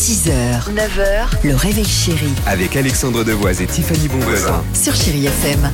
6h, 9h, le réveil chéri Avec Alexandre Devoise et Tiffany Bonvoisin. sur Chéri FM.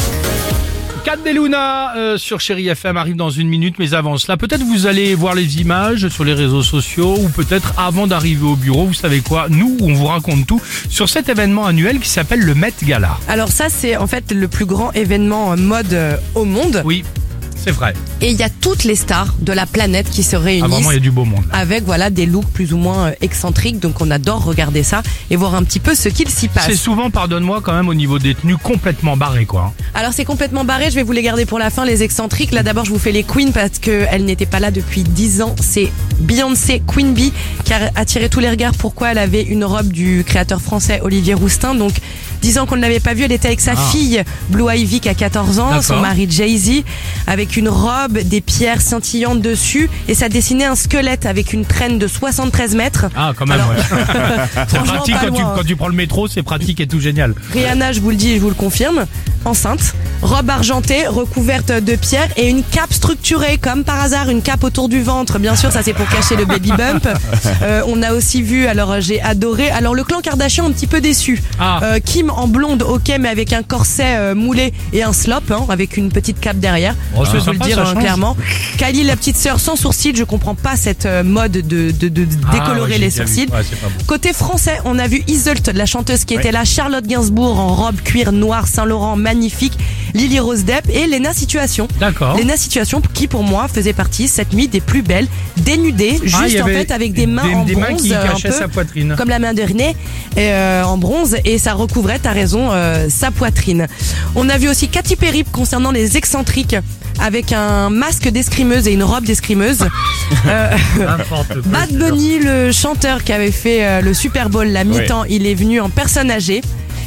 Kat Deluna sur Chéri FM arrive dans une minute, mais avant cela, peut-être vous allez voir les images sur les réseaux sociaux ou peut-être avant d'arriver au bureau, vous savez quoi, nous on vous raconte tout sur cet événement annuel qui s'appelle le Met Gala. Alors ça, c'est en fait le plus grand événement mode au monde. Oui, c'est vrai. Et il y a toutes les stars de la planète qui se Ah, réunissent vraiment, il y a du beau monde. avec des looks plus ou moins excentriques. Donc on adore regarder ça et voir un petit peu ce qu'il s'y passe. C'est souvent, pardonne-moi, quand même au niveau des tenues complètement barré quoi. Alors c'est complètement barré, je vais vous les garder pour la fin, les excentriques. Là d'abord je vous fais les queens parce qu'elle n'était pas là depuis 10 ans. C'est Beyoncé Queen Bee qui a attiré tous les regards. Pourquoi? Elle avait une robe du créateur français Olivier Roustin. Donc 10 ans qu'on ne l'avait pas vue, elle était avec sa fille Blue Ivy qui a 14 ans, son D'accord. mari Jay-Z, avec une robe, des pierres scintillantes dessus, et ça dessinait un squelette avec une traîne de 73 mètres. Ah, quand même, Alors, ouais. C'est franchement, pratique pas loin. quand tu prends le métro, c'est pratique et tout génial. Rihanna, je vous le dis et je vous le confirme, enceinte, robe argentée, recouverte de pierres et une cape structurée, comme par hasard, une cape autour du ventre. Bien sûr, ça c'est pour cacher le baby bump. On a aussi vu, alors j'ai adoré, alors le clan Kardashian un petit peu déçu. Ah. Kim en blonde, ok, mais avec un corset moulé et un slop, avec une petite cape derrière. Oh, Je c'est peux vous le sympa, dire ça change. clairement. Kylie, la petite sœur sans sourcils, je comprends pas cette mode de décolorer j'ai les déjà vu. sourcils. Ouais, c'est pas beau. Côté français, on a vu Iseult, la chanteuse qui était là, Charlotte Gainsbourg en robe cuir noir Saint-Laurent magnifique, Lily Rose Depp et Lena Situation. D'accord. Lena Situation qui pour moi faisait partie cette nuit des plus belles, dénudée, Ah, il juste y en avait fait avec des mains en des bronze, mains qui un cachaient peu sa poitrine. comme la main de René en bronze, et ça recouvrait, t'as raison, sa poitrine. On a vu aussi Katy Perry concernant les excentriques avec un masque d'escrimeuse et une robe d'escrimeuse. N'importe quoi. Bad Bunny, le chanteur qui avait fait le Super Bowl la mi-temps, il est venu en personne âgée.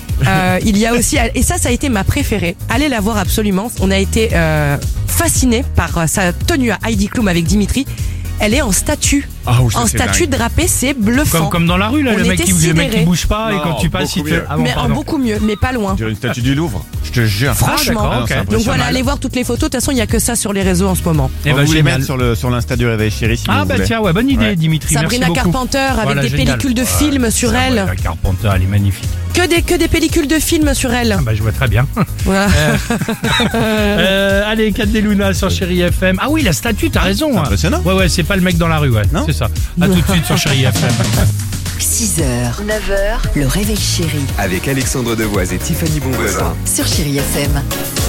Il y a aussi, et ça a été ma préférée, allez la voir absolument. On a été fascinés par sa tenue à Heidi Klum avec Dimitri. Elle est en statue. Ah oui, ça, En c'est statue dingue. drapée, c'est bluffant. Comme dans la rue, là, On le mec était qui sidérés. bouge pas et Non, quand tu passes, il beaucoup te. mieux. Ah bon, Mais en pardon. beaucoup mieux, mais pas loin. On dirait une statue du Louvre, je te jure. Franchement. d'accord, ok. c'est Donc impressionnant. voilà, allez voir toutes les photos. De toute façon, il n'y a que ça sur les réseaux en ce moment. Eh On ben, va vous les génial. mettre sur l'Insta du Réveil Chéri si Ah vous bah voulez. tiens, ouais, bonne idée, Ouais. Dimitri. Sabrina merci beaucoup. Carpenter avec Voilà, des génial. pellicules de films sur c'est vrai, elle. La Carpenter, elle est magnifique. Que des pellicules de films sur elle. Ah bah je vois très bien. Voilà. Allez, Kat Deluna sur Chéri FM. Ah oui, la statue, t'as raison. C'est impressionnant. Ouais, c'est pas le mec dans la rue, ouais. Non. C'est ça. À tout de suite sur Chéri FM. 6h, 9h, le réveil chéri Avec Alexandre Devoise et Tiffany Bonvoisin. sur Chéri FM.